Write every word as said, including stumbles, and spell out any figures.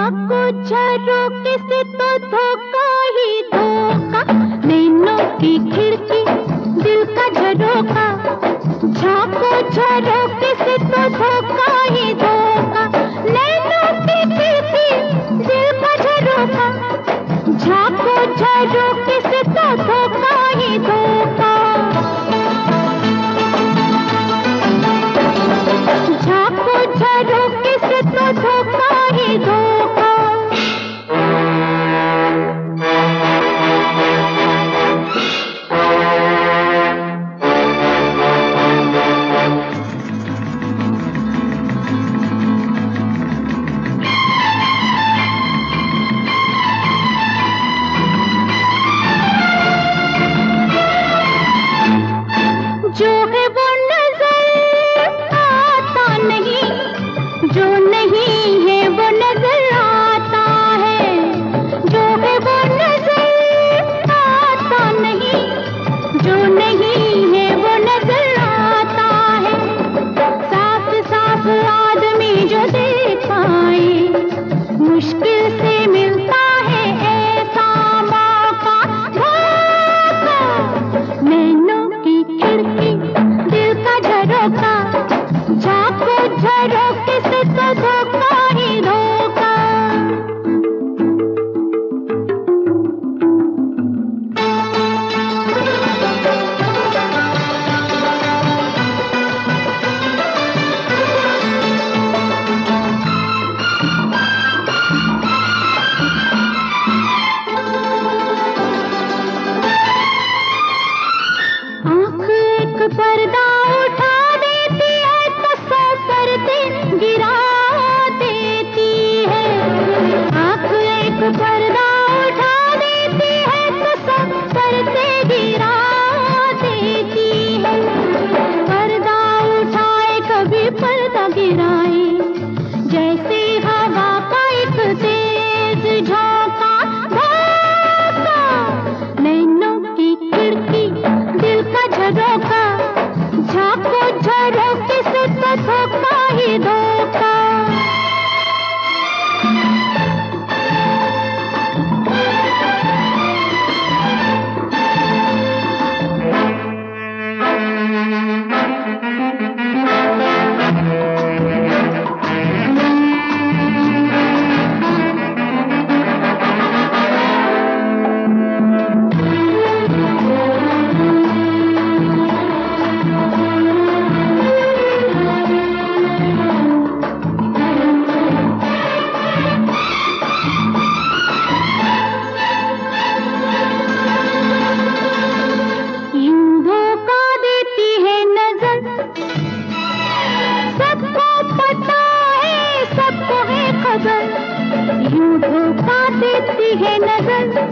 झाको झरोके से तो धोखा ही धोखा, नैनों की खिड़की दिल का झरोका। झाको झरोके से तो धोखा ही धोखा, नैनों की खिड़की दिल का झरोका। झाको झरोके से तो धोखा ही धोखा। झाको झरोके से तो धोखा ही धोखा। जो है वो नजर आता नहीं, जो नहीं है वो नजर आता है। जो है वो नजर आता नहीं, जो नहीं है वो नजर आता है। साफ साफ आदमी जो देख पाए, मुश्किल से मिलता है ऐसा मौका। धोखा, नैनों की खिड़की दिल का झरोका। झाको झरोके से तो धोखा ही धोखा। आँख एक पर्दा उठा देती है तो सौ पर्दे गिरा देती है। आँख एक पर्दा उठा देती है तो सौ पर्दे गिरा देती है। पर्दा उठाए कभी पर्दा गिराए, जैसे हवा का एक तेज झोंका। धोखा, नैनों की खिड़की दिल का झरोका। झाको झरोके से तो धोखा ही धोखा। यूं धोखा देती है नजर, सबको पता है, सबको है खबर। यूं धोखा देती है नजर,